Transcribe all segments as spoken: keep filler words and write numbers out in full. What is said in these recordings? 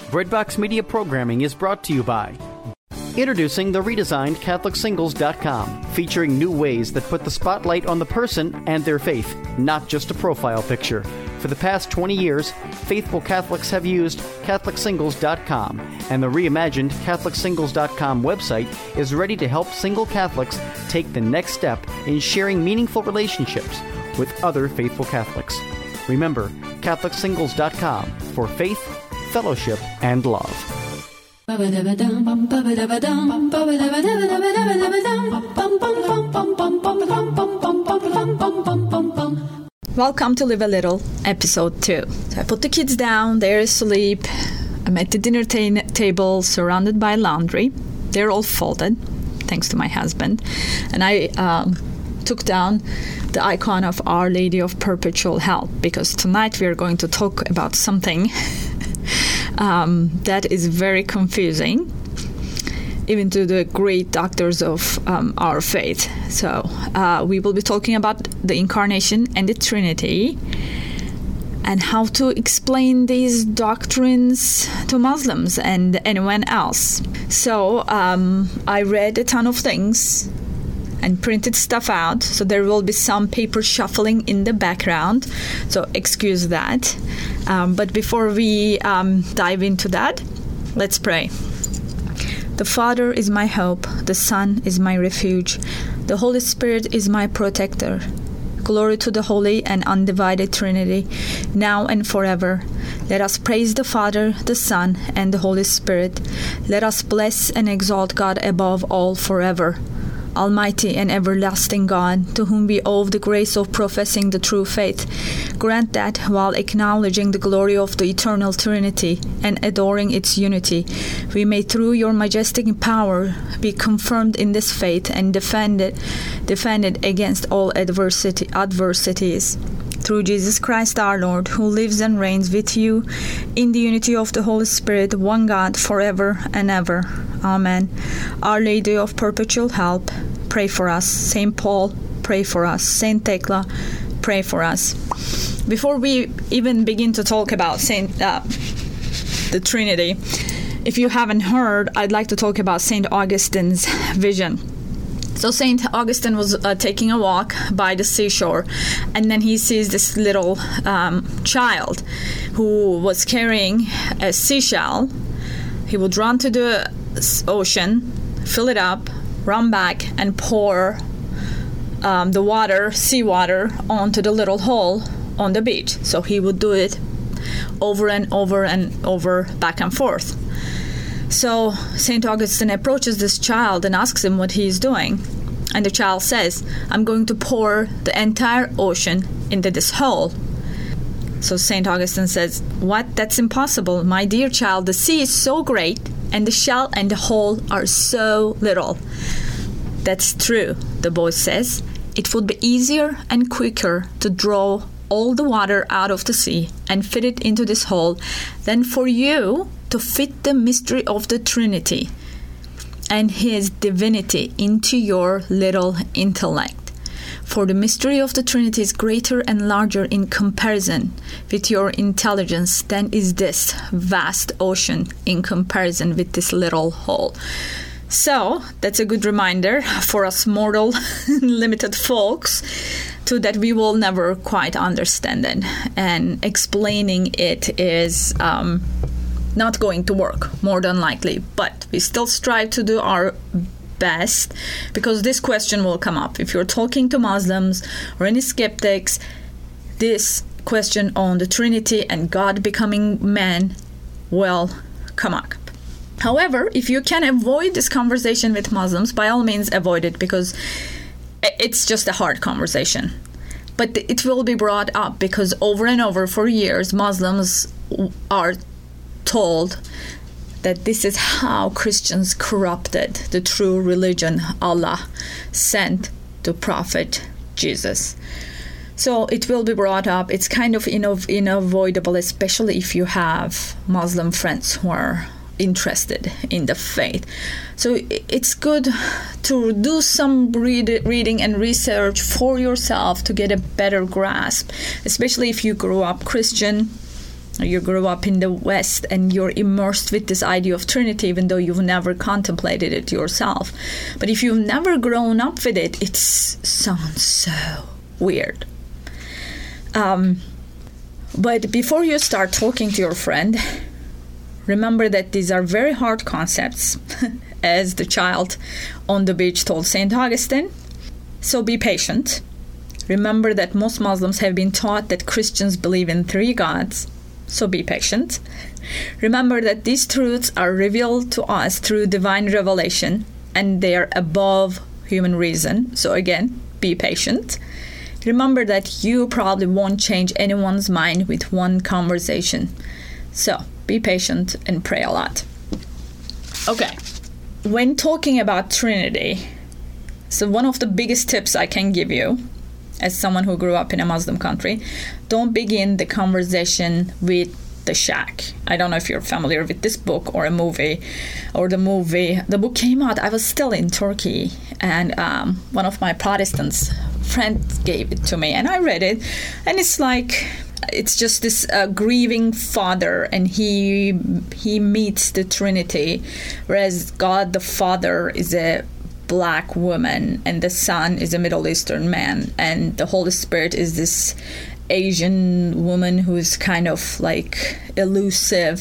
Breadbox Media programming is brought to you by introducing the redesigned Catholic Singles dot com, featuring new ways that put the spotlight on the person and their faith, not just a profile picture. For the past twenty years, faithful Catholics have used Catholic Singles dot com, and the reimagined Catholic Singles dot com website is ready to help single Catholics take the next step in sharing meaningful relationships with other faithful Catholics. Remember, Catholic Singles dot com for faith, fellowship, and love. Welcome to Live a Little, episode two. So I put the kids down, they're asleep. I'm at the dinner ta- table surrounded by laundry. They're all folded, thanks to my husband. And I um, took down the icon of Our Lady of Perpetual Help, because tonight we are going to talk about something um, that is very confusing, even to the great doctors of um, our faith. So uh, we will be talking about the Incarnation and the Trinity and how to explain these doctrines to Muslims and anyone else. So um, I read a ton of things and printed stuff out, so there will be some paper shuffling in the background, so excuse that. Um, but before we um, dive into that, let's pray. The Father is my hope, the Son is my refuge, the Holy Spirit is my protector. Glory to the Holy and Undivided Trinity, now and forever. Let us praise the Father, the Son, and the Holy Spirit. Let us bless and exalt God above all forever. Almighty and everlasting God, to whom we owe the grace of professing the true faith, grant that, while acknowledging the glory of the eternal Trinity and adoring its unity, we may through your majestic power be confirmed in this faith and defended, defended against all adversity, adversities. Through Jesus Christ our Lord, who lives and reigns with you in the unity of the Holy Spirit, one God, forever and ever. Amen. Our Lady of Perpetual Help, pray for us. Saint Paul, pray for us. Saint Thecla, pray for us. Before we even begin to talk about Saint uh, the Trinity, if you haven't heard, I'd like to talk about Saint Augustine's vision. So Saint Augustine was uh, taking a walk by the seashore, and then he sees this little um, child who was carrying a seashell. He would run to the ocean, fill it up, run back, and pour um, the water, seawater, onto the little hole on the beach. So he would do it over and over and over, back and forth. So Saint Augustine approaches this child and asks him what he is doing. And the child says, I'm going to pour the entire ocean into this hole. So Saint Augustine says, what? That's impossible. My dear child, the sea is so great, and the shell and the hole are so little. That's true, the boy says. It would be easier and quicker to draw all the water out of the sea and fit it into this hole than for you to fit the mystery of the Trinity and his divinity into your little intellect. For the mystery of the Trinity is greater and larger in comparison with your intelligence than is this vast ocean in comparison with this little hole. So that's a good reminder for us mortal, limited folks, to that we will never quite understand it. And explaining it is um, not going to work, more than likely. But we still strive to do our best, because this question will come up. If you're talking to Muslims or any skeptics, this question on the Trinity and God becoming man will come up. However, if you can avoid this conversation with Muslims, by all means avoid it, because it's just a hard conversation. But it will be brought up because over and over for years, Muslims are told that this is how Christians corrupted the true religion Allah sent to Prophet Jesus. So it will be brought up. It's kind of inno- unavoidable, especially if you have Muslim friends who are interested in the faith. So it's good to do some read- reading and research for yourself to get a better grasp, especially if you grew up Christian you grew up in the West and you're immersed with this idea of Trinity, even though you've never contemplated it yourself. But if you've never grown up with it, it sounds so weird. Um, but before you start talking to your friend, remember that these are very hard concepts, as the child on the beach told Saint Augustine. So be patient. Remember that most Muslims have been taught that Christians believe in three gods. So be patient. Remember that these truths are revealed to us through divine revelation, and they are above human reason. So again, be patient. Remember that you probably won't change anyone's mind with one conversation. So be patient and pray a lot. Okay, when talking about Trinity, so one of the biggest tips I can give you as someone who grew up in a Muslim country, don't begin the conversation with the shack. I don't know if you're familiar with this book or a movie or the movie. The book came out, I was still in Turkey, and um, one of my Protestants friends gave it to me, and I read it, and it's like, it's just this uh, grieving father, and he he meets the Trinity, whereas God the Father is a Black woman and the Son is a Middle Eastern man, and the Holy Spirit is this Asian woman who's kind of like elusive.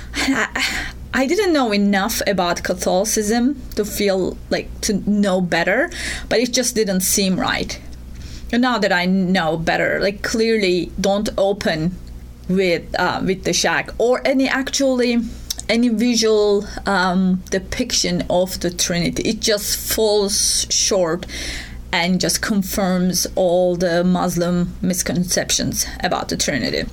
I, I didn't know enough about Catholicism to feel like to know better, but it just didn't seem right. And now that I know better, like clearly don't open with uh, with the shack or any actually any visual um, depiction of the Trinity. It just falls short and just confirms all the Muslim misconceptions about the Trinity.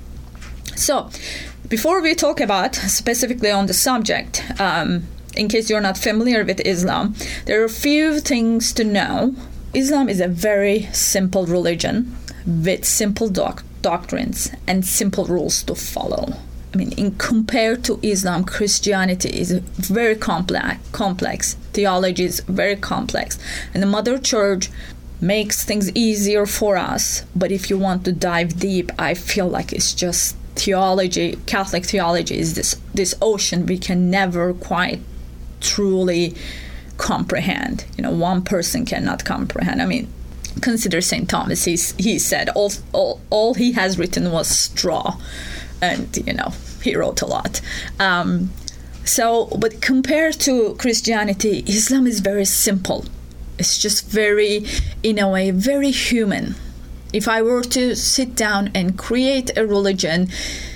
So, before we talk about specifically on the subject, um, in case you're not familiar with Islam, there are a few things to know. Islam is a very simple religion with simple doc- doctrines and simple rules to follow. I mean, in compared to Islam, Christianity is very complex. Complex theology is very complex, and the Mother Church makes things easier for us. But if you want to dive deep, I feel like it's just theology. Catholic theology is this this ocean we can never quite truly comprehend. You know, one person cannot comprehend. I mean, consider Saint Thomas. He's, he said all all all he has written was straw. And, you know, he wrote a lot. Um, so, but compared to Christianity, Islam is very simple. It's just very, in a way, very human. If I were to sit down and create a religion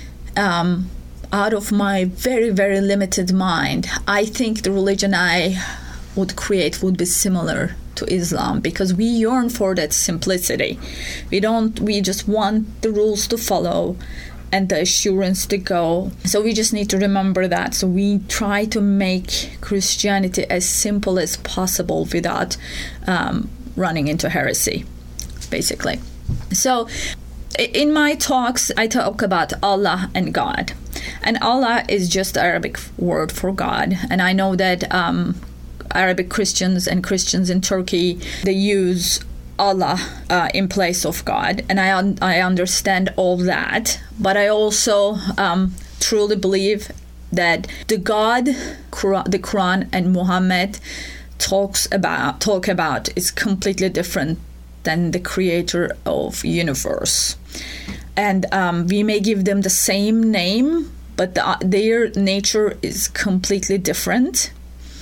um, out of my very, very limited mind, I think the religion I would create would be similar to Islam, because we yearn for that simplicity. We don't, we just want the rules to follow and the assurance to go. So we just need to remember that. So we try to make Christianity as simple as possible without um, running into heresy, basically. So in my talks, I talk about Allah and God. And Allah is just the Arabic word for God. And I know that um, Arabic Christians and Christians in Turkey, they use Allah uh, in place of God, and I un- I understand all that, but I also um, truly believe that the God, Quran, the Quran and Muhammad talks about talk about is completely different than the creator of universe, and um, we may give them the same name, but the, their nature is completely different,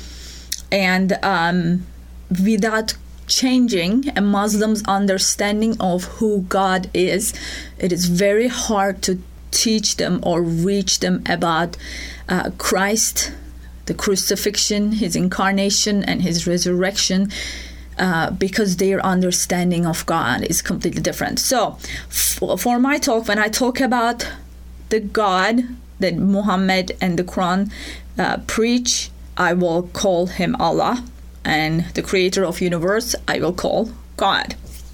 and um, without changing a Muslim's understanding of who God is, it is very hard to teach them or reach them about uh, Christ, the crucifixion, his incarnation, and his resurrection, uh, because their understanding of God is completely different. So, f- for my talk, when I talk about the God that Muhammad and the Quran uh, preach, I will call him Allah. And the creator of universe, I will call God.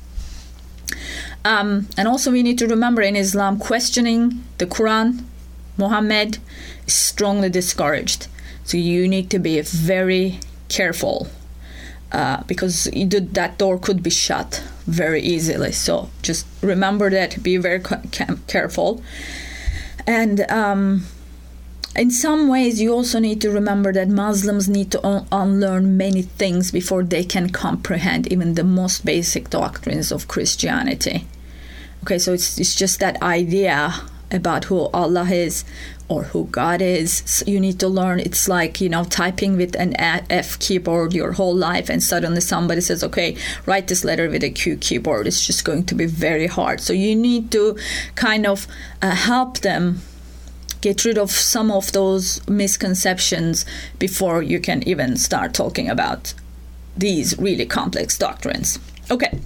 Um, and also we need to remember in Islam, questioning the Quran, Muhammad, is strongly discouraged. So you need to be very careful uh, because that door could be shut very easily. So just remember that, be very ca- careful. And um, in some ways, you also need to remember that Muslims need to un- unlearn many things before they can comprehend even the most basic doctrines of Christianity. Okay, so it's it's just that idea about who Allah is or who God is. So you need to learn. It's like, you know, typing with an F keyboard your whole life, and suddenly somebody says, okay, write this letter with a Q keyboard. It's just going to be very hard. So you need to kind of uh, help them get rid of some of those misconceptions before you can even start talking about these really complex doctrines. Okay.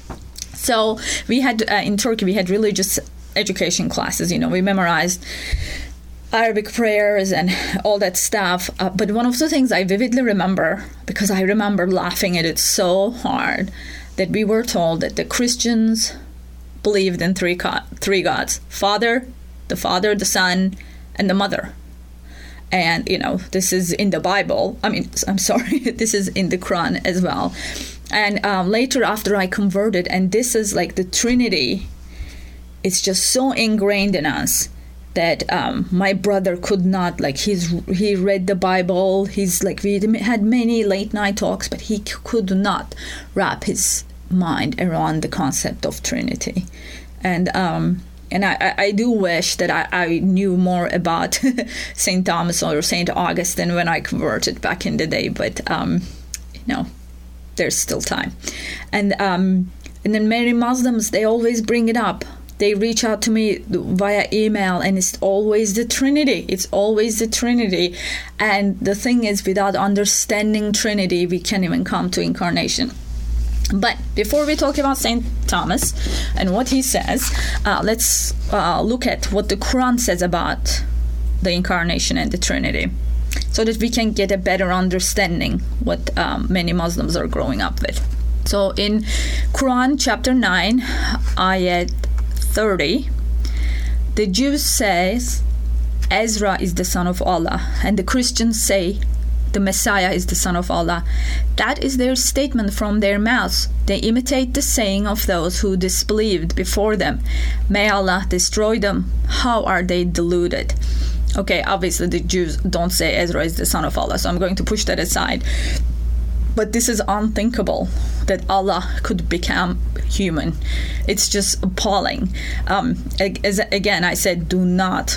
So we had, uh, in Turkey, we had religious education classes. You know, we memorized Arabic prayers and all that stuff. Uh, but one of the things I vividly remember, because I remember laughing at it so hard, that we were told that the Christians believed in three God, three gods: Father, the Father, the Son, and the Mother. And, you know, this is in the Bible. I mean, I'm sorry, this is in the Quran as well. And um, later, after I converted, and this is like the Trinity, it's just so ingrained in us that um, my brother could not, like, he's he read the Bible. He's like, we had many late night talks, but he could not wrap his mind around the concept of Trinity. And um, and I, I do wish that I, I knew more about Saint Thomas or Saint Augustine when I converted back in the day. But, um, you know, there's still time. And um, and then many Muslims, they always bring it up. They reach out to me via email, and it's always the Trinity. It's always the Trinity. And the thing is, without understanding Trinity, we can't even come to incarnation. But before we talk about Saint Thomas and what he says, uh, let's uh, look at what the Quran says about the incarnation and the Trinity, so that we can get a better understanding what um, many Muslims are growing up with. So in Quran chapter nine, ayat thirty, the Jews says Ezra is the son of Allah, and the Christians say the Messiah is the son of Allah. That is their statement from their mouths. They imitate the saying of those who disbelieved before them. May Allah destroy them. How are they deluded? Okay, obviously the Jews don't say Ezra is the son of Allah, so I'm going to push that aside. But this is unthinkable, that Allah could become human. It's just appalling. Um, as, again, I said, do not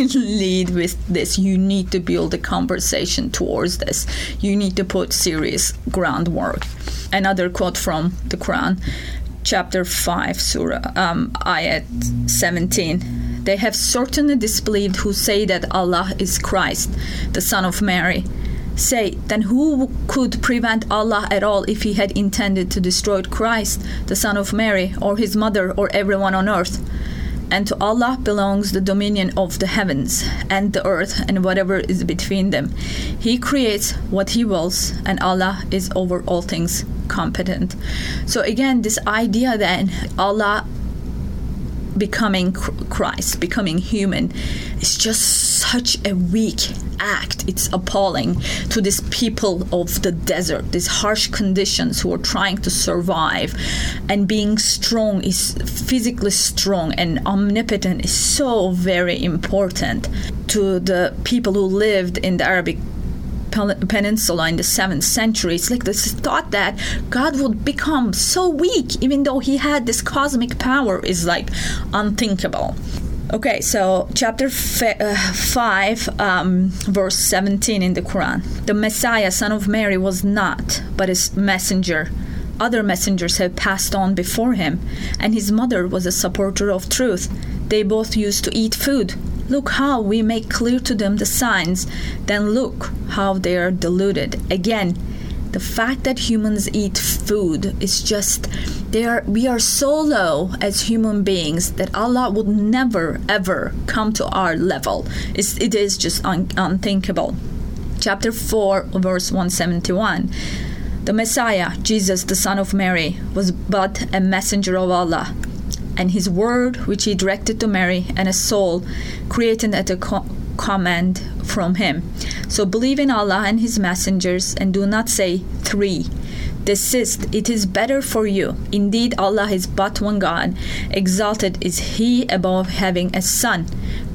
lead with this. You need to build a conversation towards this. You need to put serious groundwork. Another quote from the Quran, chapter five, surah, um, ayat seventeen. They have certainly disbelieved who say that Allah is Christ, the son of Mary. Say, then who could prevent Allah at all if he had intended to destroy Christ, the son of Mary, or his mother, or everyone on earth? And to Allah belongs the dominion of the heavens and the earth and whatever is between them. He creates what he wills, and Allah is over all things competent. So again, this idea that Allah becoming Christ, becoming human, is just such a weak act. It's appalling to these people of the desert, these harsh conditions who are trying to survive. And being strong is physically strong and omnipotent is so very important to the people who lived in the Arabic Peninsula in the seventh century. It's like this thought that God would become so weak, even though he had this cosmic power, is like unthinkable. Okay, so chapter f- uh, five, um, verse seventeen in the Quran. The Messiah, son of Mary, was not, but his messenger. Other messengers have passed on before him, and his mother was a supporter of truth. They both used to eat food. Look how we make clear to them the signs. Then look how they are deluded. Again, the fact that humans eat food is just, they are, we are so low as human beings that Allah would never, ever come to our level. It's, it is just un, unthinkable. Chapter four, verse one seventy-one. The Messiah, Jesus, the son of Mary, was but a messenger of Allah, and his word which he directed to Mary, and a soul created at a co- command from him. So believe in Allah and his messengers, and do not say three. Desist, it is better for you. Indeed, Allah is but one God. Exalted is he above having a son.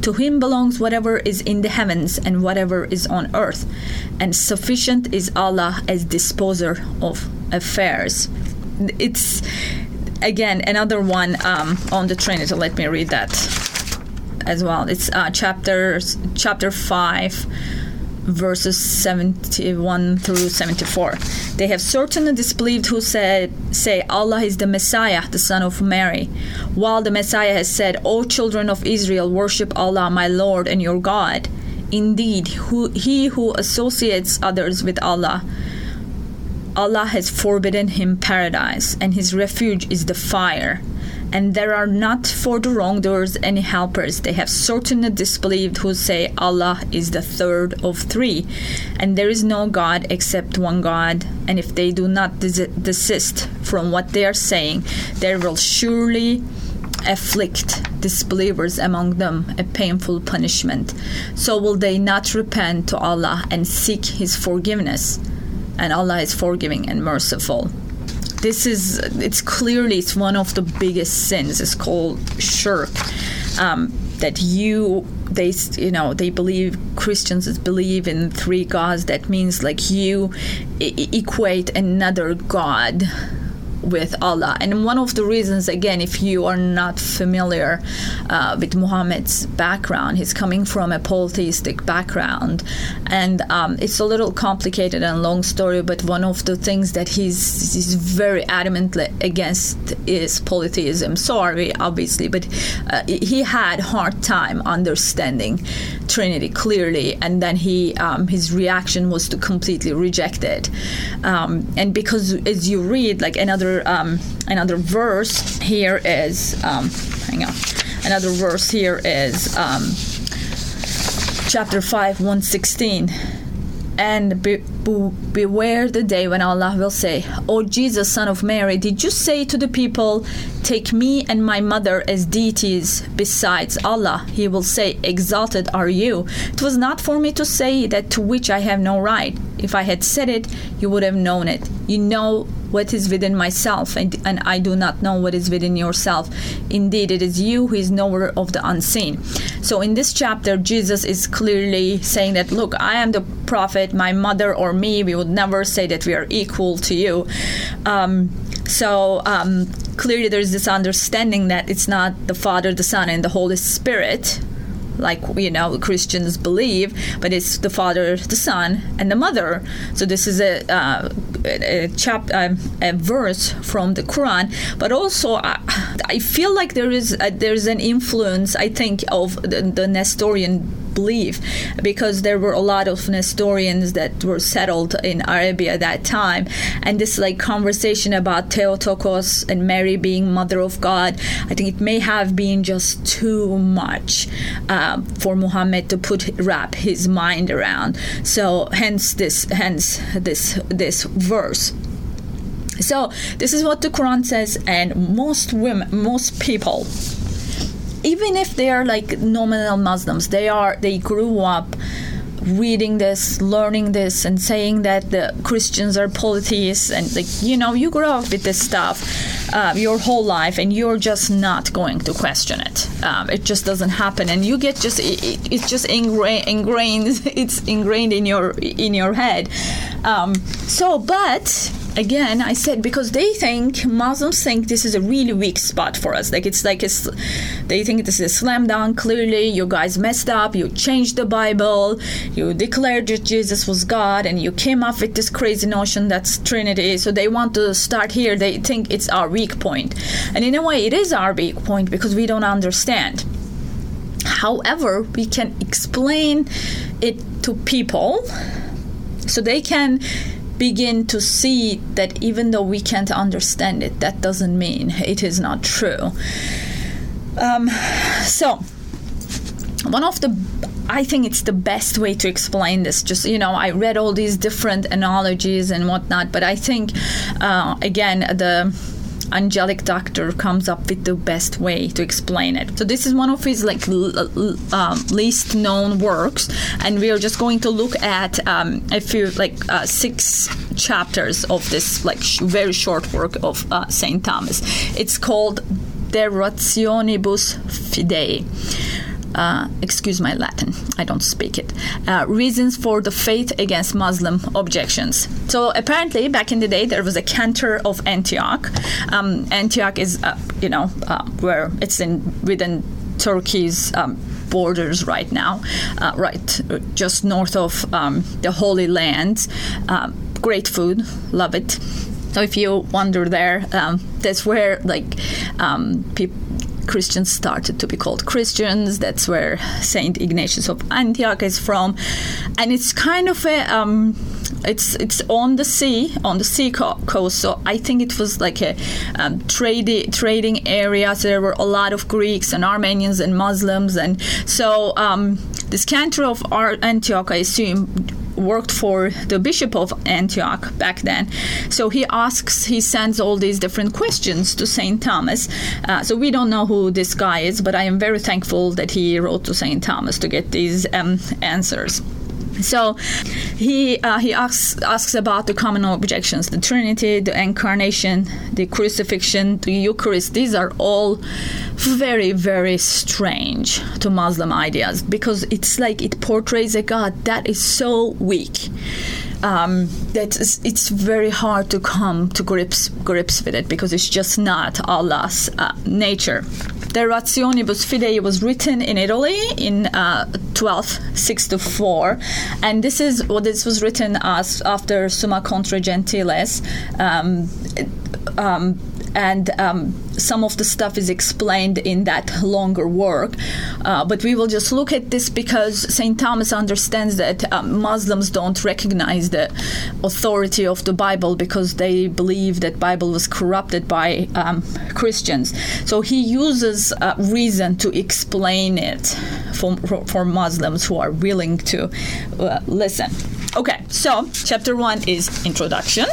To him belongs whatever is in the heavens and whatever is on earth, and sufficient is Allah as disposer of affairs. It's, again, another one um, on the Trinity. Let me read that as well. It's uh, chapter, chapter five, verses seventy-one through seventy-four. They have certainly disbelieved who said, say Allah is the Messiah, the son of Mary, while the Messiah has said, O children of Israel, worship Allah, my Lord and your God. Indeed, who, he who associates others with Allah, Allah has forbidden him paradise, and his refuge is the fire. And there are not for the wrongdoers any helpers. They have certainly disbelieved who say Allah is the third of three, and there is no God except one God. And if they do not des- desist from what they are saying, there will surely afflict disbelievers among them a painful punishment. So will they not repent to Allah and seek His forgiveness? And Allah is forgiving and merciful. This is, it's clearly, it's one of the biggest sins. It's called shirk. Um, that you, they, you know, they believe, Christians believe in three gods. That means like you e- equate another God with Allah. And one of the reasons, again, if you are not familiar uh, with Muhammad's background, he's coming from a polytheistic background, and um, it's a little complicated and long story, but one of the things that he's, he's very adamantly against is polytheism. So are we, obviously, but uh, he had hard time understanding Trinity clearly, and then he um, his reaction was to completely reject it. Um, and because as you read, like another Um, another verse here is, um, hang on, another verse here is um, chapter five, one sixteen. And be, be, beware the day when Allah will say, O Jesus, son of Mary, did you say to the people, take me and my mother as deities besides Allah? He will say, exalted are you. It was not for me to say that to which I have no right. If I had said it, you would have known it. You know what is within myself, and, and I do not know what is within yourself. Indeed, it is you who is knower of the unseen. So in this chapter, Jesus is clearly saying that, look, I am the prophet, my mother or me, we would never say that we are equal to you. Um, so um, clearly there's this understanding that it's not the Father, the Son, and the Holy Spirit, like, you know, Christians believe, but it's the Father, the Son, and the Mother. So this is a, uh, a, chap, uh, a verse from the Quran, but also I, I feel like there is a, there's an influence, I think, of the, the Nestorian belief, because there were a lot of Nestorians that were settled in Arabia at that time, and this like conversation about Theotokos and Mary being Mother of God, I think it may have been just too much uh, for Muhammad to put wrap his mind around. So hence this hence this this verse. So this is what the Quran says, and most women, most people, even if they are like nominal Muslims, they are they grew up reading this, learning this, and saying that the Christians are polytheists, and like, you know, you grow up with this stuff uh, your whole life, and you're just not going to question it. Um, it just doesn't happen, and you get just it, it's just ingra- ingrained. It's ingrained in your in your head. Um, so, but. Again, I said, because they think, Muslims think this is a really weak spot for us. Like, it's like, a, they think this is a slam dunk. Clearly, you guys messed up. You changed the Bible. You declared that Jesus was God. And you came up with this crazy notion that's Trinity. So they want to start here. They think it's our weak point. And in a way, it is our weak point because we don't understand. However, we can explain it to people so they can begin to see that even though we can't understand it, that doesn't mean it is not true. Um, so, one of the, I think it's the best way to explain this. Just, you know, I read all these different analogies and whatnot, but I think, uh, again, the angelic doctor comes up with the best way to explain it. So this is one of his like l- l- um, least known works, and we are just going to look at um, a few like uh, six chapters of this like sh- very short work of uh, Saint Thomas. It's called De Rationibus Fidei. uh, excuse my Latin, I don't speak it, uh, reasons for the faith against Muslim objections. So apparently back in the day there was a cantor of Antioch. Um, Antioch is, uh, you know, uh, where it's in within Turkey's um, borders right now, uh, right just north of um, the Holy Land. Um, great food, love it. So if you wander there, um, that's where like um, people. Christians started to be called Christians. That's where Saint Ignatius of Antioch is from, and it's kind of a um, it's it's on the sea, on the sea co- coast. So I think it was like a um, trade trading area. So there were a lot of Greeks and Armenians and Muslims, and so um, this cantor of Antioch, I assume, worked for the bishop of Antioch back then. So he asks, he sends all these different questions to Saint Thomas. Uh, so we don't know who this guy is, but I am very thankful that he wrote to Saint Thomas to get these um, answers. So he uh, he asks asks about the common objections: the Trinity, the Incarnation, the Crucifixion, the Eucharist. These are all very, very strange to Muslim ideas, because it's like it portrays a God that is so weak um, that it's, it's very hard to come to grips grips with it, because it's just not Allah's uh, nature. The Rationibus Fidei was written in Italy in uh, twelve sixty-four, and this is what well, this was written as after Summa Contra Gentiles, um, um, and um, some of the stuff is explained in that longer work. Uh, but we will just look at this because Saint Thomas understands that um, Muslims don't recognize the authority of the Bible because they believe that Bible was corrupted by um, Christians. So he uses uh, reason to explain it for, for Muslims who are willing to uh, listen. Okay, so chapter one is introduction.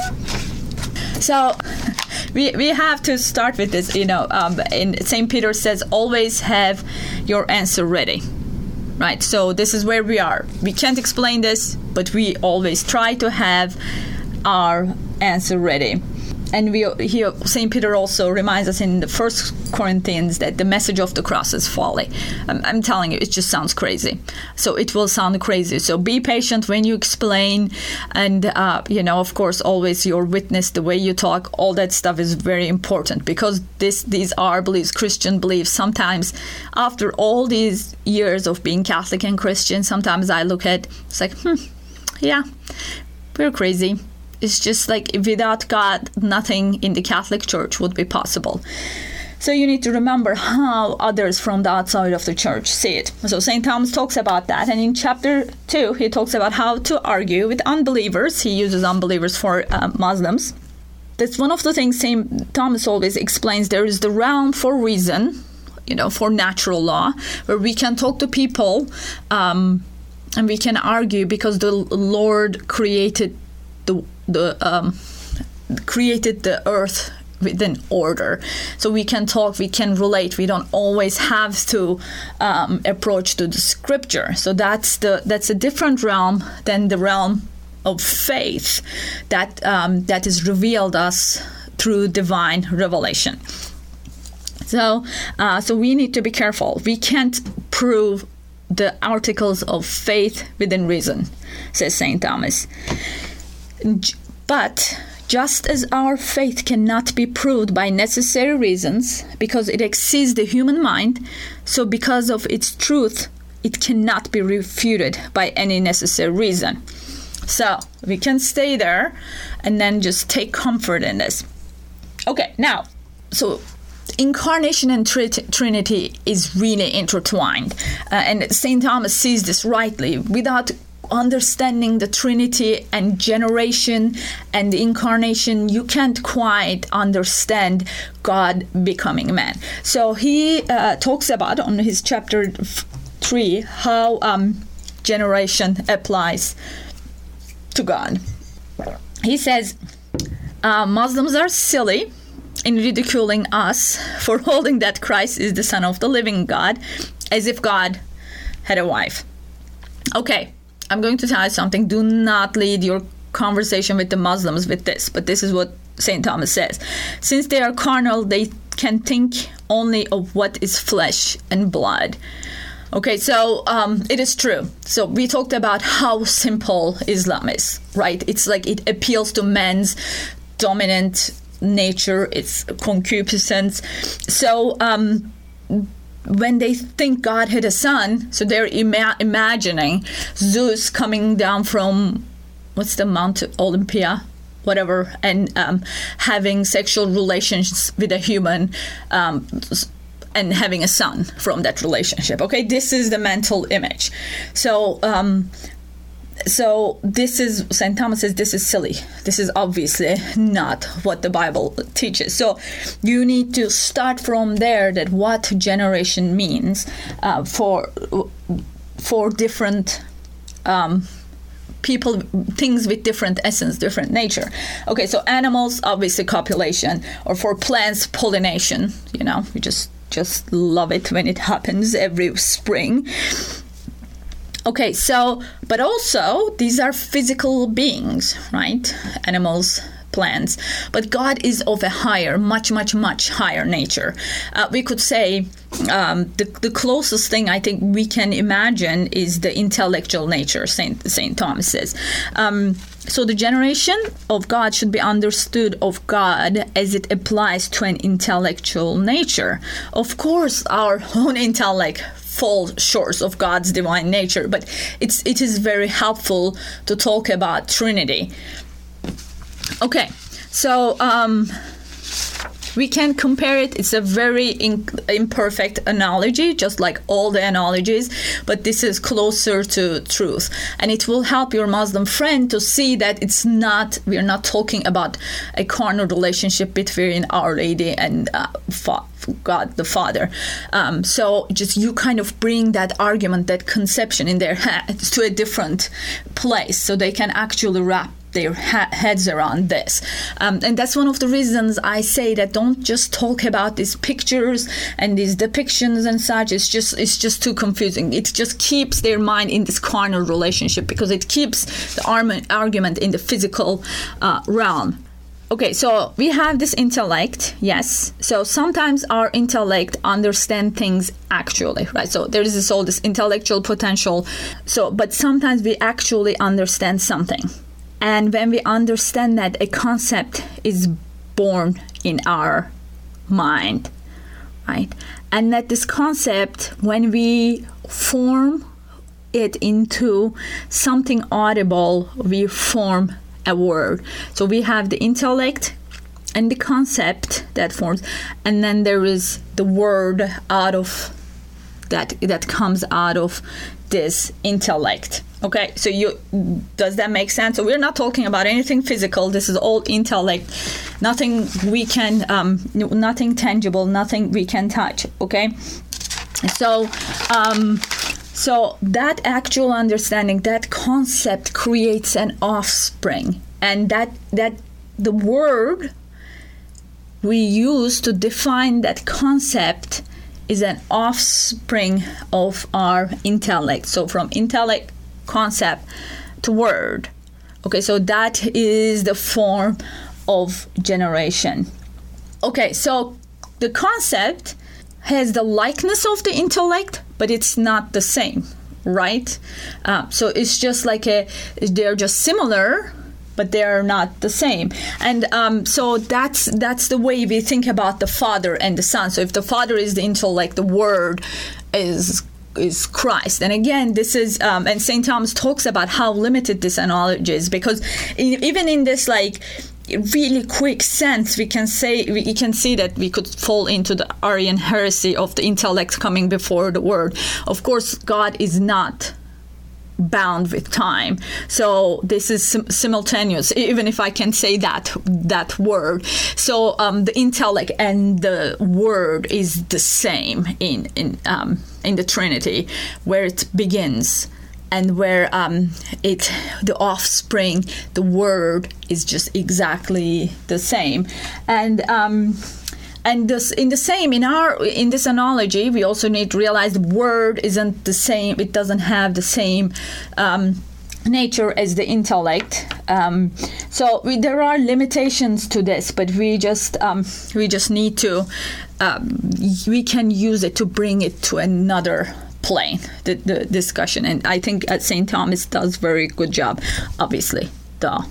So we we have to start with this, you know, um, and Saint Peter says, always have your answer ready, right? So this is where we are. We can't explain this, but we always try to have our answer ready. And we here, Saint Peter also reminds us in the First Corinthians that the message of the cross is folly. I'm, I'm telling you, it just sounds crazy. So it will sound crazy. So be patient when you explain, and uh, you know, of course, always your witness, the way you talk, all that stuff is very important, because this these are beliefs, Christian beliefs. Sometimes, after all these years of being Catholic and Christian, sometimes I look at it's like, hmm, yeah, we're crazy. It's just like without God, nothing in the Catholic Church would be possible. So you need to remember how others from the outside of the church see it. So Saint Thomas talks about that. And in chapter two, he talks about how to argue with unbelievers. He uses unbelievers for uh, Muslims. That's one of the things Saint Thomas always explains. There is the realm for reason, you know, for natural law, where we can talk to people um, and we can argue because the Lord created the the um, created the earth within order, so we can talk, we can relate. We don't always have to um, approach to the scripture. So that's the that's a different realm than the realm of faith that um, that is revealed us through divine revelation. So uh, so we need to be careful. We can't prove the articles of faith within reason, says Saint Thomas. But just as our faith cannot be proved by necessary reasons because it exceeds the human mind, so because of its truth, it cannot be refuted by any necessary reason. So we can stay there and then just take comfort in this. Okay, now, so incarnation and tri- Trinity is really intertwined. Uh, and Saint Thomas sees this rightly. Without understanding the Trinity and generation and the incarnation, you can't quite understand God becoming man. So he uh, talks about on his chapter three how um, generation applies to God. He says, uh, Muslims are silly in ridiculing us for holding that Christ is the Son of the living God, as if God had a wife. Okay, I'm going to tell you something. Do not lead your conversation with the Muslims with this, but this is what Saint Thomas says. Since they are carnal, they can think only of what is flesh and blood. Okay, so um, it is true. So we talked about how simple Islam is, right? It's like it appeals to man's dominant nature, it's concupiscence. So um, when they think God had a son, so they're ima- imagining Zeus coming down from, what's the Mount Olympia? Whatever, and um, having sexual relations with a human um, and having a son from that relationship. Okay, this is the mental image. So, um, so this is, Saint Thomas says this is silly. This is obviously not what the Bible teaches. So you need to start from there, that what generation means uh, for for different um people, things with different essence, different nature. Okay, so animals, obviously copulation, or for plants, pollination. You know, we just just love it when it happens every spring. Okay, so, but also these are physical beings, right? Animals, plants. But God is of a higher, much, much, much higher nature. Uh, we could say um, the, the closest thing I think we can imagine is the intellectual nature, Saint Saint Thomas says. Um, so the generation of God should be understood of God as it applies to an intellectual nature. Of course, our own intellect falls short of God's divine nature, but it's it is very helpful to talk about Trinity. Okay, so um, we can compare it. It's a very in- imperfect analogy, just like all the analogies, but this is closer to truth. And it will help your Muslim friend to see that it's not, we're not talking about a carnal relationship between Our Lady and uh, fa- God the Father. Um, so just you kind of bring that argument, that conception in their heads to a different place so they can actually wrap their ha- heads around this. Um, and that's one of the reasons I say that don't just talk about these pictures and these depictions and such. It's just it's just too confusing. It just keeps their mind in this carnal relationship because it keeps the arm- argument in the physical uh, realm. Okay, so we have this intellect, yes. So sometimes our intellect understand things actually, right? So there is this all this intellectual potential. So, but sometimes we actually understand something. And when we understand that a concept is born in our mind, right? And that this concept, when we form it into something audible, we form a word. So we have the intellect and the concept that forms, and then there is the word out of that that comes out of this intellect. Okay, so you does that make sense? So we're not talking about anything physical. This is all intellect, nothing we can, um, nothing tangible, nothing we can touch. Okay, so um, so that actual understanding, that concept creates an offspring, and that that the word we use to define that concept is an offspring of our intellect. So from intellect, concept to word. Okay, so that is the form of generation. Okay, so the concept has the likeness of the intellect, but it's not the same, right? Uh, so it's just like a, they're just similar, but they're not the same. And um, so that's that's the way we think about the Father and the Son. So if the Father is the intellect, the Word is is Christ. And again, this is, um, and Saint Thomas talks about how limited this analogy is, because in, even in this like really quick sense, we can say, we can see that we could fall into the Arian heresy of the intellect coming before the Word. Of course, God is not bound with time, so this is sim- simultaneous, even if I can say that that word. So um, the intellect and the word is the same in in um, in the Trinity, where it begins and where um, it the offspring, the word, is just exactly the same. And um, And this, in the same, in our in this analogy, we also need to realize the word isn't the same. It doesn't have the same um, nature as the intellect. Um, so we, there are limitations to this, but we just um, we just need to um, we can use it to bring it to another explain the, the discussion. And I think uh, Saint Thomas does very good job, obviously. Duh.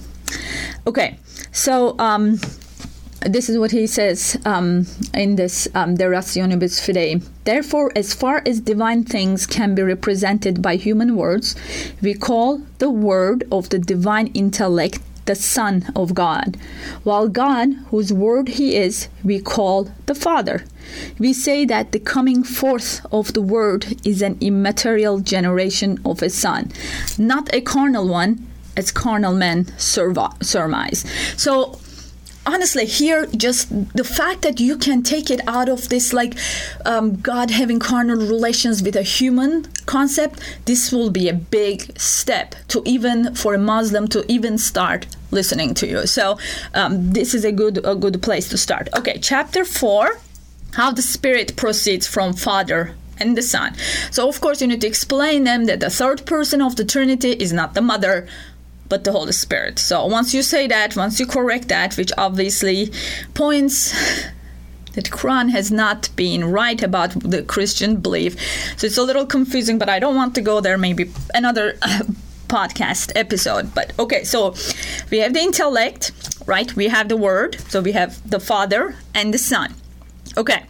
Okay, so um, this is what he says um, in this um, De Rationibus Fidei. Therefore, as far as divine things can be represented by human words, we call the word of the divine intellect the Son of God, while God, whose word he is, we call the Father. We say that the coming forth of the word is an immaterial generation of a son, not a carnal one, as carnal men surmise. So, honestly, here, just the fact that you can take it out of this, like, um, God having carnal relations with a human concept, this will be a big step to even, for a Muslim to even start listening to you. So, um, this is a good, a good place to start. Okay, chapter four, how the Spirit proceeds from Father and the Son. So, of course, you need to explain them that the third person of the Trinity is not the Mother, but the Holy Spirit. So once you say that, once you correct that, which obviously points that Quran has not been right about the Christian belief. So it's a little confusing, but I don't want to go there. Maybe another uh, podcast episode. But okay, so we have the intellect, right? We have the word. So we have the Father and the Son. Okay.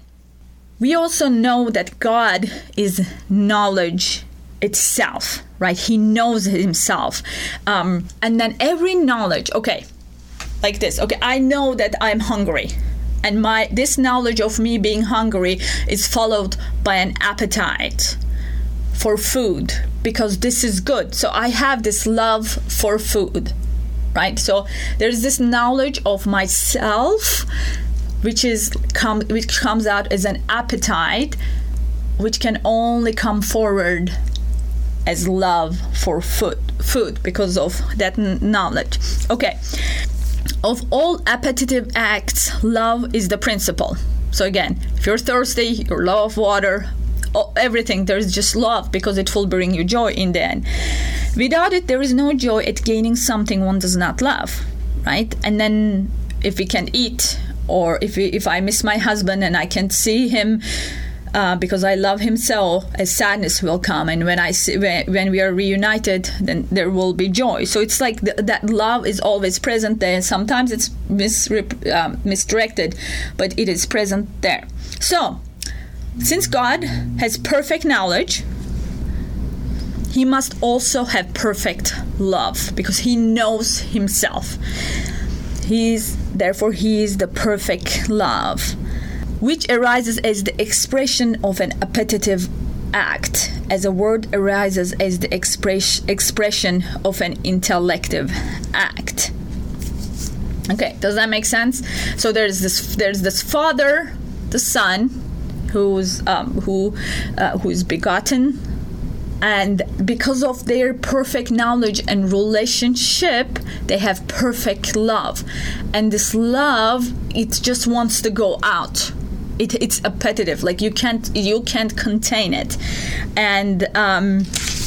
We also know that God is knowledge itself, right? He knows himself. Um, and then every knowledge, okay, like this. Okay, I know that I'm hungry. And my this knowledge of me being hungry is followed by an appetite for food because this is good. So I have this love for food, right? So there's this knowledge of myself, which is come which comes out as an appetite, which can only come forward as love for food, food because of that n- knowledge. Okay. Of all appetitive acts, love is the principle. So again, if you're thirsty, your love of water, everything, there's just love because it will bring you joy in the end. Without it, there is no joy at gaining something one does not love, right? And then if we can eat, or if we, if I miss my husband and I can't see him, Uh, because I love him so, a sadness will come, and when I see, when, when we are reunited, then there will be joy. So it's like th- that love is always present there. Sometimes it's misrep- um, misdirected, but it is present there. So, since God has perfect knowledge, he must also have perfect love because he knows himself. He's therefore he is the perfect love, which arises as the expression of an appetitive act, as a word arises as the express, expression of an intellective act. Okay, does that make sense? So there's this, there's this Father, the Son, who's um, who uh, who's begotten, and because of their perfect knowledge and relationship, they have perfect love, and this love, it just wants to go out. It, it's appetitive, like you can't you can't contain it, and um,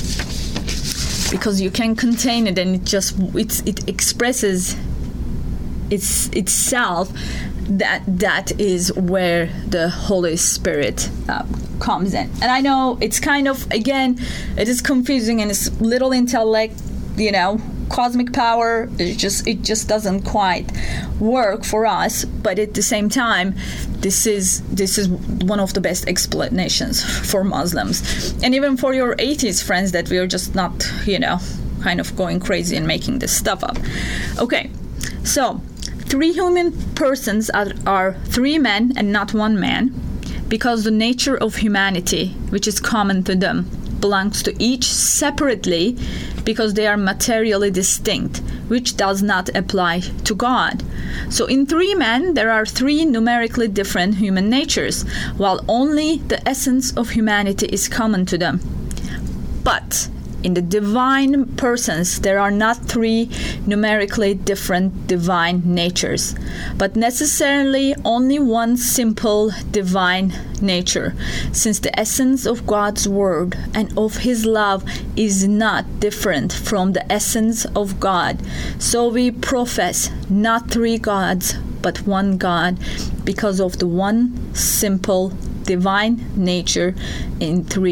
because you can contain it, and it just it's, it expresses its itself. That that is where the Holy Spirit uh, comes in. And I know it's kind of, again, it is confusing and it's little intellect, you know, cosmic power. It just it just doesn't quite work for us. But at the same time, this is this is one of the best explanations for Muslims, and even for your atheist friends, that we are just not, you know, kind of going crazy and making this stuff up. Okay, so three human persons are, are three men and not one man, because the nature of humanity, which is common to them, belongs to each separately, because they are materially distinct, which does not apply to God. So in three men, there are three numerically different human natures, while only the essence of humanity is common to them. But in the divine persons, there are not three numerically different divine natures, but necessarily only one simple divine nature, since the essence of God's word and of his love is not different from the essence of God. So we profess not three gods, but one God, because of the one simple divine nature in three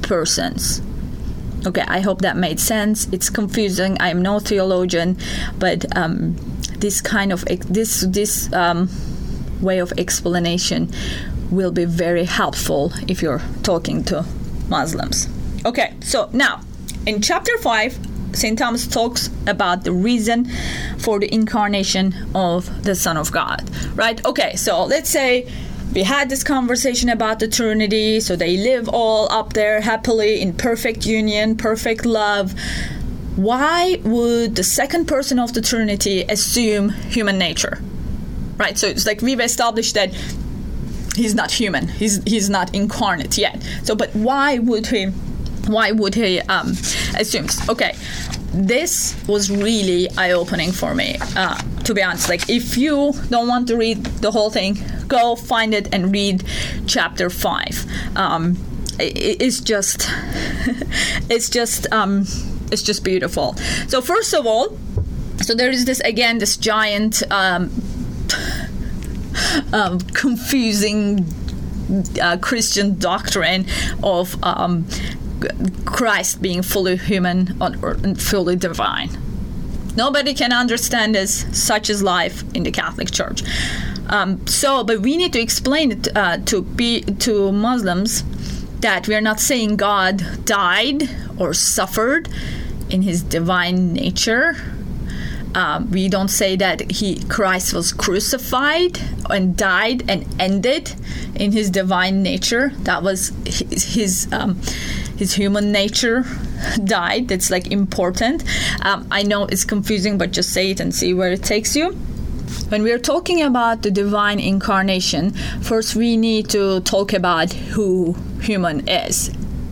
persons. Okay, I hope that made sense. It's confusing. I am no theologian, but um, this kind of this this um, way of explanation will be very helpful if you're talking to Muslims. Okay, so now in chapter five, Saint Thomas talks about the reason for the incarnation of the Son of God, right? Okay, so let's say we had this conversation about the Trinity, so they live all up there happily in perfect union, perfect love. Why would the second person of the Trinity assume human nature, right? So it's like we've established that he's not human, he's he's not incarnate yet. So, but why would he? Why would he um, assume? Okay, this was really eye-opening for me, uh, to be honest. Like, if you don't want to read the whole thing, go find it and read chapter five. Um, it, it's just, it's just, um, it's just beautiful. So first of all, so there is this again, this giant, um, um, confusing uh, Christian doctrine of um, Christ being fully human or fully divine. Nobody can understand this. Such is life in the Catholic Church. Um, so, but we need to explain it uh, to be to Muslims that we are not saying God died or suffered in his divine nature. Um, we don't say that he Christ was crucified and died and ended in his divine nature. That was his his, um, his human nature died. That's like important. Um, I know it's confusing, but just say it and see where it takes you. When we're talking about the divine incarnation, first we need to talk about who human is.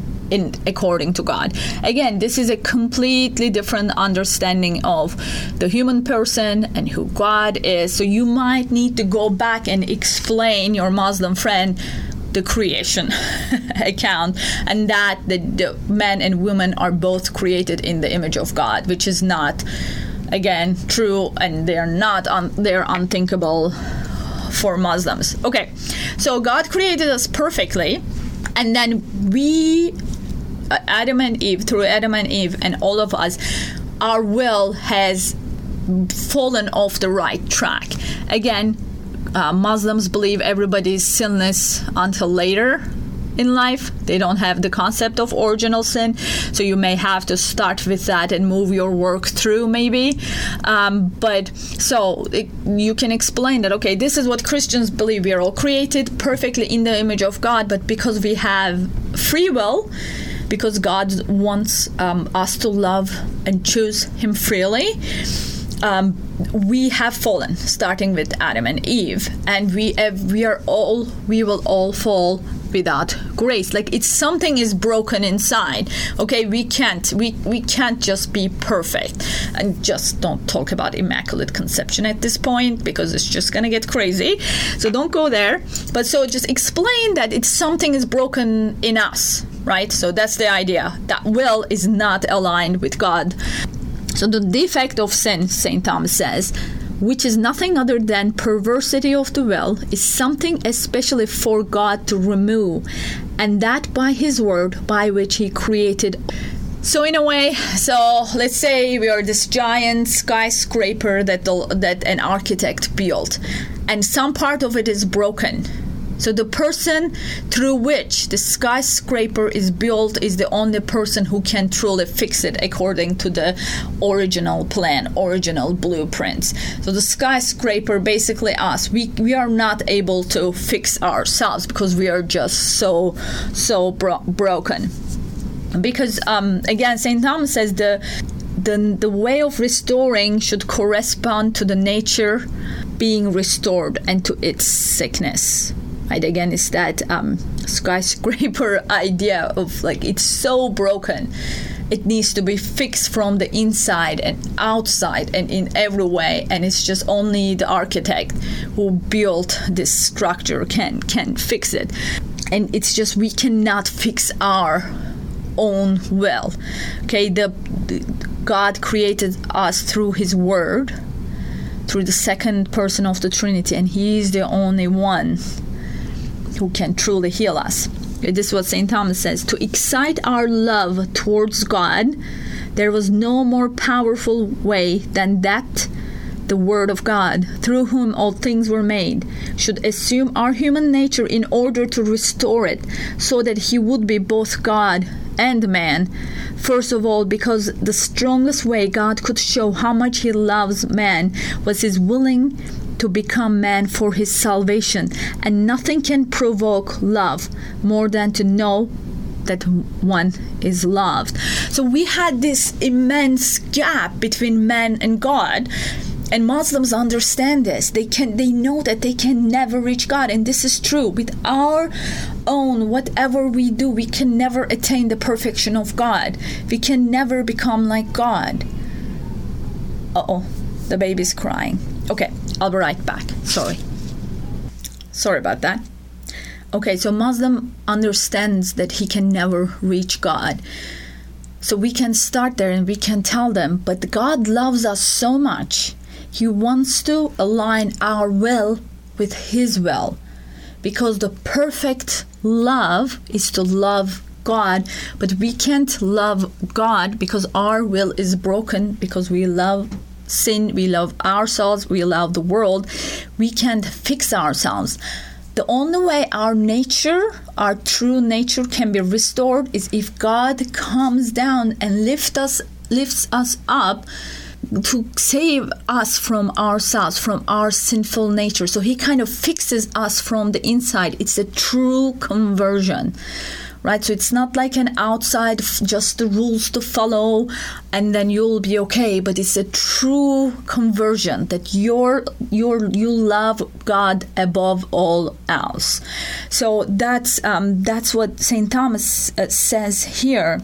In according to God. Again, this is a completely different understanding of the human person and who God is. So you might need to go back and explain your Muslim friend the creation account, and that the, the men and women are both created in the image of God, which is not, again, true, and they're not un- they're unthinkable for Muslims. Okay, so God created us perfectly, and then we Adam and Eve, through Adam and Eve and all of us, our will has fallen off the right track. Again, uh, Muslims believe everybody is sinless until later in life. They don't have the concept of original sin, so you may have to start with that and move your work through maybe. Um, but so it, you can explain that, okay, this is what Christians believe. We are all created perfectly in the image of God, but because we have free will, because God wants um, us to love and choose him freely, um, we have fallen, starting with Adam and Eve, and we have, we are all we will all fall without grace. Like, it's something is broken inside. Okay, we can't we we can't just be perfect. And just don't talk about immaculate conception at this point, because it's just gonna get crazy. So don't go there. But so just explain that it's something is broken in us, right? So that's the idea. That will is not aligned with God. So the defect of sin, Saint Thomas says, which is nothing other than perversity of the will, is something especially for God to remove, and that by his word by which he created. So in a way, so let's say we are this giant skyscraper that the, that an architect built, and some part of it is broken. So the person through which the skyscraper is built is the only person who can truly fix it according to the original plan, original blueprints. So the skyscraper, basically us, we, we are not able to fix ourselves because we are just so, so bro- broken. Because, um, again, Saint Thomas says the, the, the way of restoring should correspond to the nature being restored and to its sickness. Right, again, it's that um, skyscraper idea of, like, it's so broken. It needs to be fixed from the inside and outside and in every way. And it's just only the architect who built this structure can can fix it. And it's just we cannot fix our own will. Okay, the, the God created us through his word, through the second person of the Trinity, and he is the only one who can truly heal us. This is what Saint Thomas says. To excite our love towards God, there was no more powerful way than that the Word of God, through whom all things were made, should assume our human nature in order to restore it, so that he would be both God and man. First of all, because the strongest way God could show how much he loves man was his willing to become man for his salvation, and nothing can provoke love more than to know that one is loved. So we had this immense gap between man and God, and Muslims understand this. They can, they know that they can never reach God, and this is true. With our own, whatever we do, we can never attain the perfection of God. We can never become like God. Uh-oh, the baby's crying. Okay, I'll be right back. Sorry. Sorry about that. Okay, so Muslim understands that he can never reach God. So we can start there and we can tell them, but God loves us so much. He wants to align our will with his will, because the perfect love is to love God, but we can't love God because our will is broken, because we love sin, we love ourselves, we love the world. We can't fix ourselves. The only way our nature, our true nature, can be restored is if God comes down and lift us, lifts us up to save us from ourselves, from our sinful nature. So he kind of fixes us from the inside. It's a true conversion, right? So it's not like an outside, just the rules to follow and then you'll be okay. But it's a true conversion that you're, you're, you love God above all else. So that's, um, that's what Saint Thomas uh, says here.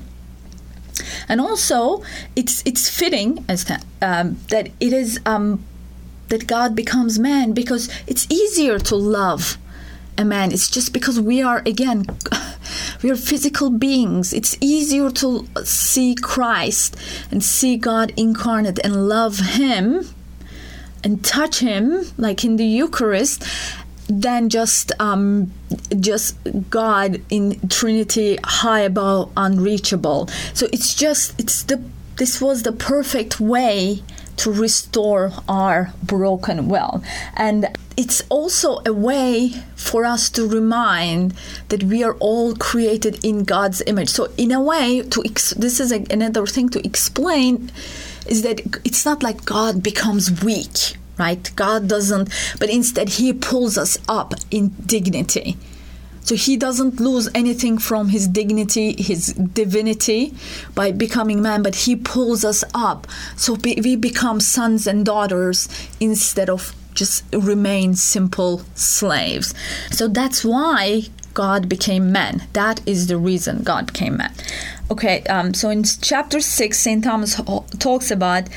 And also, it's it's fitting as that, um, that it is um, that God becomes man, because it's easier to love a man. It's just because we are, again, we are physical beings. It's easier to see Christ and see God incarnate and love him and touch him, like in the Eucharist, than just um, just God in Trinity, high above, unreachable. So it's just it's the this was the perfect way to restore our broken will, and it's also a way for us to remind that we are all created in God's image. So in a way, to ex- this is a, another thing to explain, is that it's not like God becomes weak. Right? God doesn't, but instead he pulls us up in dignity. So he doesn't lose anything from his dignity, his divinity by becoming man, but he pulls us up. So we become sons and daughters instead of just remain simple slaves. So that's why God became man. That is the reason God became man. Okay, um, so in chapter six, Saint Thomas talks about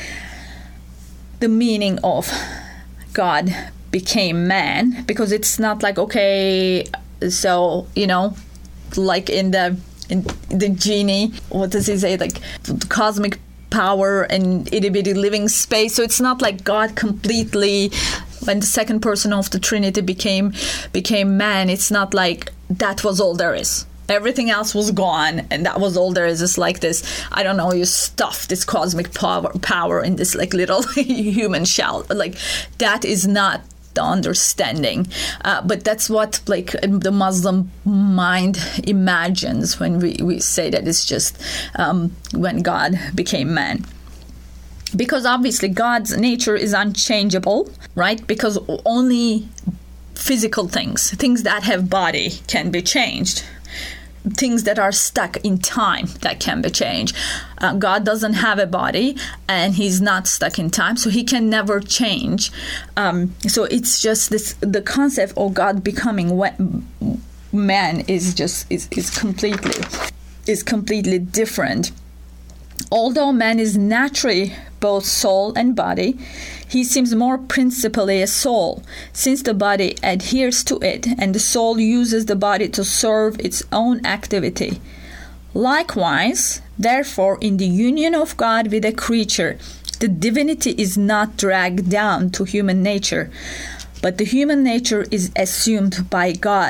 the meaning of God became man, because it's not like, okay, so, you know, like in the in the genie, what does he say, like the cosmic power and itty bitty living space. So it's not like God completely, when the second person of the Trinity became became man, it's not like that was all there is. Everything else was gone, and that was all there is. It's like this, I don't know, you stuff this cosmic power, power in this like little human shell. Like, that is not the understanding. Uh, but that's what like the Muslim mind imagines when we, we say that it's just um, when God became man. Because obviously God's nature is unchangeable, right? Because only physical things, things that have body, can be changed. Things that are stuck in time, that can be changed. Uh, God doesn't have a body, and he's not stuck in time, so he can never change. Um, so it's just this, the concept of God becoming man is just is, is completely is completely different. Although man is naturally both soul and body, he seems more principally a soul, since the body adheres to it and the soul uses the body to serve its own activity. Likewise, therefore, in the union of God with a creature, the divinity is not dragged down to human nature, but the human nature is assumed by God.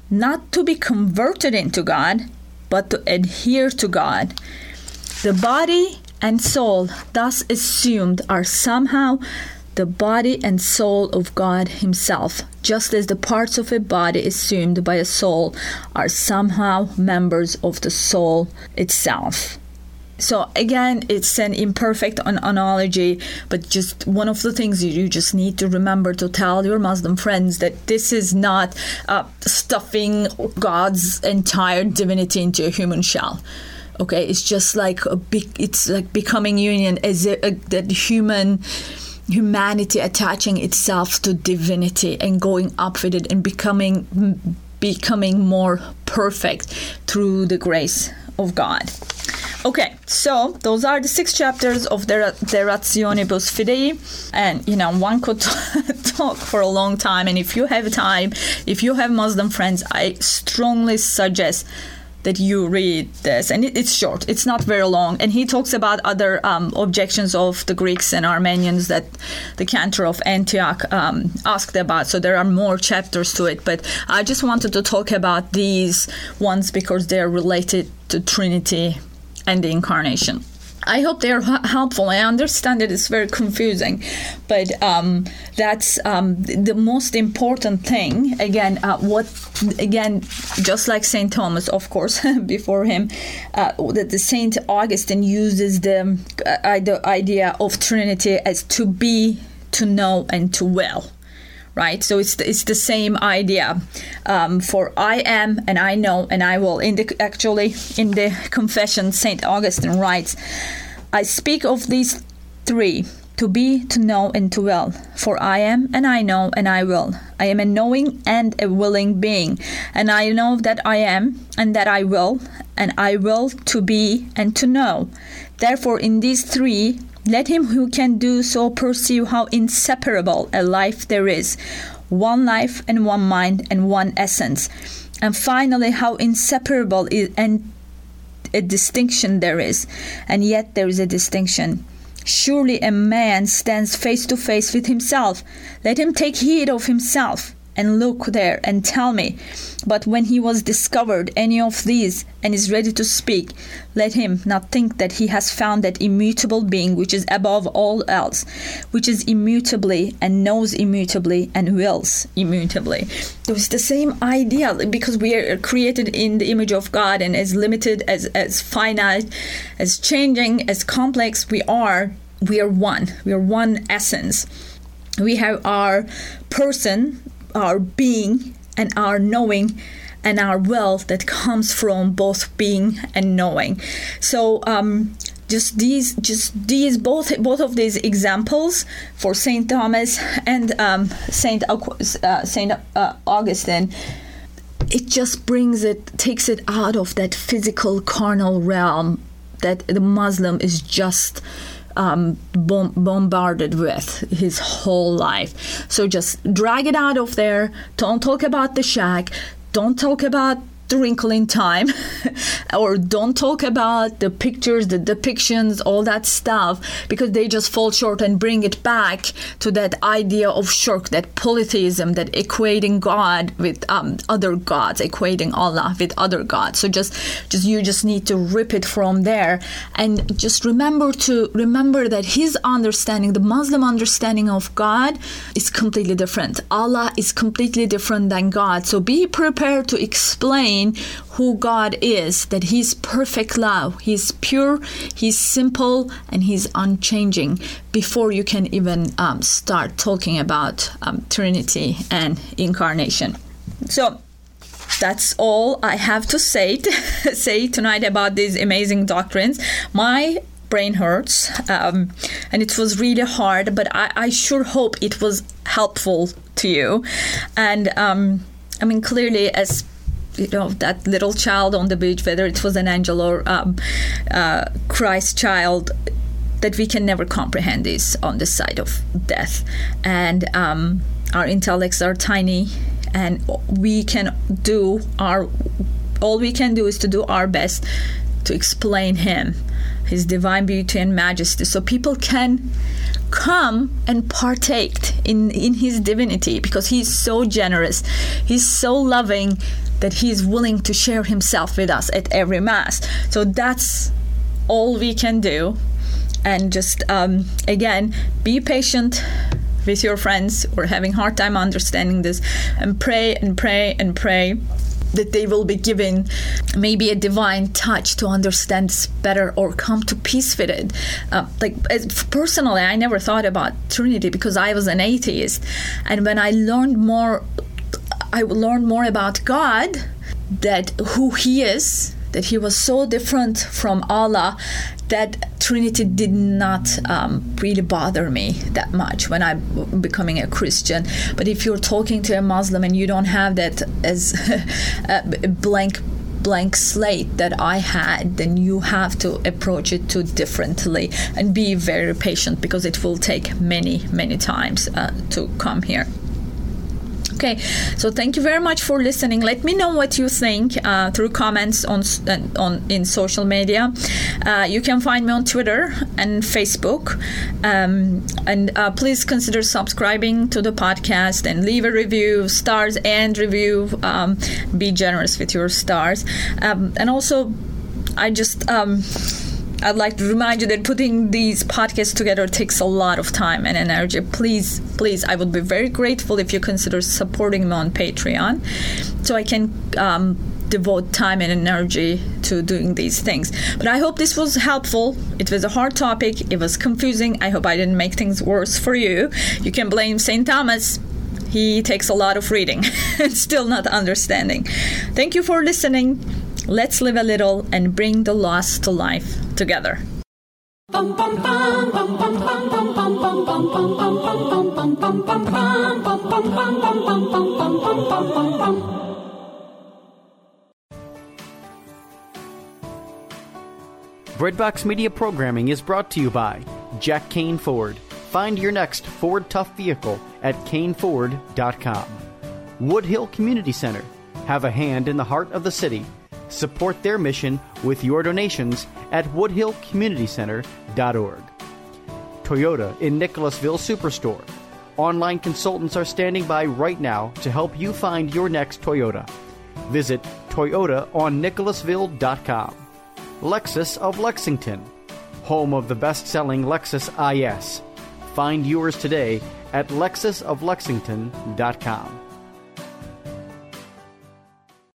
not to be converted into God, but to adhere to God. The body and soul thus assumed are somehow the body and soul of God himself, just as the parts of a body assumed by a soul are somehow members of the soul itself. So again, it's an imperfect an- analogy, but just one of the things you just need to remember to tell your Muslim friends that this is not uh, stuffing God's entire divinity into a human shell. Okay, it's just like a big, it's like becoming union as a, a, that human humanity attaching itself to divinity and going up with it and becoming becoming more perfect through the grace of God. Okay, so those are the six chapters of the De Rationibus Fidei, and you know one could talk for a long time. And if you have time, if you have Muslim friends, I strongly suggest that you read this, and it, it's short, it's not very long, and he talks about other um, objections of the Greeks and Armenians that the Cantor of Antioch um, asked about, so there are more chapters to it, but I just wanted to talk about these ones because they're related to Trinity and the Incarnation. I hope they're helpful. I understand that it's very confusing, but um, that's um, the most important thing. Again, uh, what again, just like Saint Thomas, of course, before him, uh, that the Saint Augustine uses the, uh, the idea of Trinity as to be, to know, and to will. Right, so it's the, it's the same idea um, for I am and I know and I will. In the actually in the Confession, Saint Augustine writes, "I speak of these three: to be, to know, and to will. For I am and I know and I will. I am a knowing and a willing being, and I know that I am and that I will, and I will to be and to know. Therefore, in these three, let him who can do so perceive how inseparable a life there is, one life and one mind and one essence, and finally how inseparable is and a distinction there is, and yet there is a distinction. Surely a man stands face to face with himself. Let him take heed of himself and look there and tell me. But when he was discovered any of these and is ready to speak, let him not think that he has found that immutable being which is above all else, which is immutably and knows immutably and wills immutably." So it's the same idea, because we are created in the image of God, and as limited, as, as finite, as changing, as complex we are, we are one. We are one essence. We have our person, our being, and our knowing, and our will that comes from both being and knowing. So um, just these, just these, both both of these examples for Saint Thomas and um, Saint uh, Saint uh, Augustine, it just brings it, takes it out of that physical carnal realm that the Muslim is just Um, bom- bombarded with his whole life. So just drag it out of there. Don't talk about the shack. Don't talk about the wrinkle in time, or don't talk about the pictures, the depictions, all that stuff, because they just fall short and bring it back to that idea of shirk, that polytheism, that equating God with um, other gods, equating Allah with other gods. So just, just you just need to rip it from there, and just remember to remember that his understanding, the Muslim understanding of God, is completely different. Allah is completely different than God. So be prepared to explain who God is, that he's perfect love, he's pure, he's simple, and he's unchanging, before you can even um, start talking about um, Trinity and Incarnation. So that's all I have to say to say tonight about these amazing doctrines. My brain hurts, um, and it was really hard, but I, I sure hope it was helpful to you. And um, I mean, clearly, as you know, that little child on the beach, whether it was an angel or um, uh, Christ child, that we can never comprehend this on this side of death. And um, our intellects are tiny, and we can do our, all we can do is to do our best to explain him His divine beauty and majesty, so people can come and partake in, in his divinity, because he's so generous, he's so loving, that he's willing to share himself with us at every Mass. So that's all we can do. And just, um, again, be patient with your friends who are having a hard time understanding this, and pray and pray and pray that they will be given maybe a divine touch to understand this better, or come to peace with it. Uh, like as, personally, I never thought about Trinity because I was an atheist, and when I learned more, I learned more about God, that who He is, that He was so different from Allah, that Trinity did not um, really bother me that much when I'm becoming a Christian. But if you're talking to a Muslim and you don't have that as a blank blank slate that I had, then you have to approach it too differently and be very patient, because it will take many, many times uh, to come here. Okay, so thank you very much for listening. Let me know what you think uh, through comments on on in social media. Uh, you can find me on Twitter and Facebook. Um, and uh, please consider subscribing to the podcast and leave a review, stars and review. Um, be generous with your stars. Um, and also, I just... Um, I'd like to remind you that putting these podcasts together takes a lot of time and energy. Please, please, I would be very grateful if you consider supporting me on Patreon, so I can um, devote time and energy to doing these things. But I hope this was helpful. It was a hard topic. It was confusing. I hope I didn't make things worse for you. You can blame Saint Thomas. He takes a lot of reading and still not understanding. Thank you for listening. Let's live a little and bring the lost to life together. Breadbox Media programming is brought to you by Jack Kane Ford. Find your next Ford Tough vehicle at Kane Ford dot com. Woodhill Community Center. Have a hand in the heart of the city. Support their mission with your donations at woodhill community center dot org. Toyota in Nicholasville Superstore. Online consultants are standing by right now to help you find your next Toyota. Visit Toyota on Nicholasville dot com. Lexus of Lexington, home of the best-selling Lexus I S. Find yours today at Lexus of Lexington dot com.